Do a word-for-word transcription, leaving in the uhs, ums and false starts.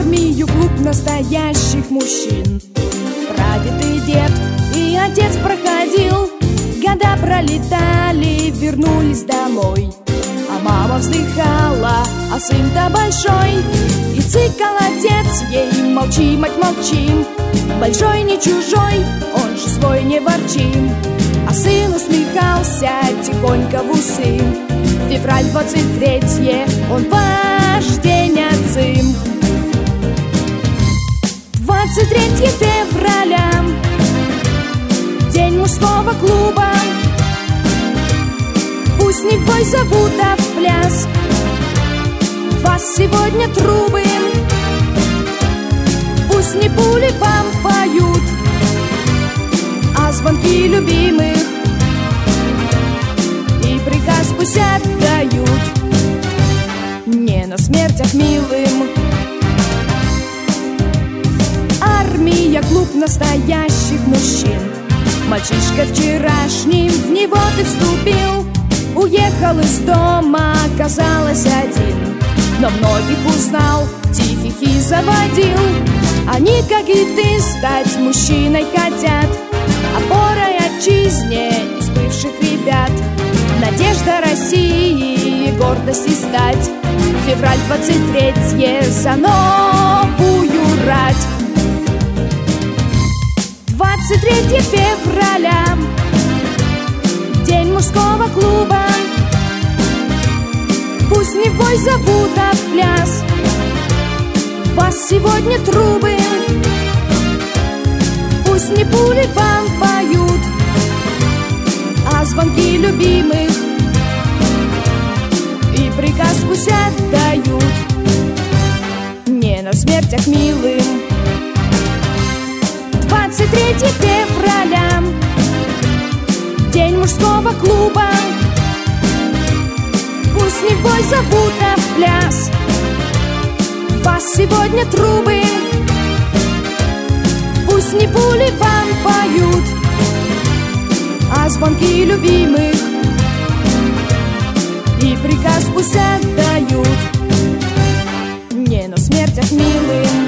армию, клуб настоящих мужчин. Прадед и дед и отец проходил, года пролетали, вернулись домой. А мама вздыхала, а сын-то большой. И цикал отец ей: молчи, мать, молчи, большой не чужой, он же свой, не ворчи. А сын усмехался тихонько в усы. Февраль двадцать третье, он ваш день отцым. Двадцать третье февраля, день мужского клуба. Пусть не в бой зовут, а в пляс вас сегодня трубы. Пусть не пули вам поют, а звонки любимых и приказ пусть отдают не на смертях милым. Армия, клуб настоящих мужчин. Мальчишка вчерашним в него ты вступил, уехал из дома, оказалось один, но многих узнал, тихих и заводил. Они, как и ты, стать мужчиной хотят, опорой отчизне из бывших ребят. Надежда России и гордости стать. Февраль двадцать третье за новую рать. Двадцать третье февраля, день мужского клуба. Пусть не в бой зовут, а в пляс вас сегодня трубы. Пусть не пули вам поют, а звонки любимых и приказ пусть отдают не на смертях милым. Двадцать третье февраля, день мужского клуба. Пусть не в бой зовут, а в пляс вас сегодня трубы. Пусть не пули вам поют, а звонки любимых и приказ пусть отдают не на смертях милым.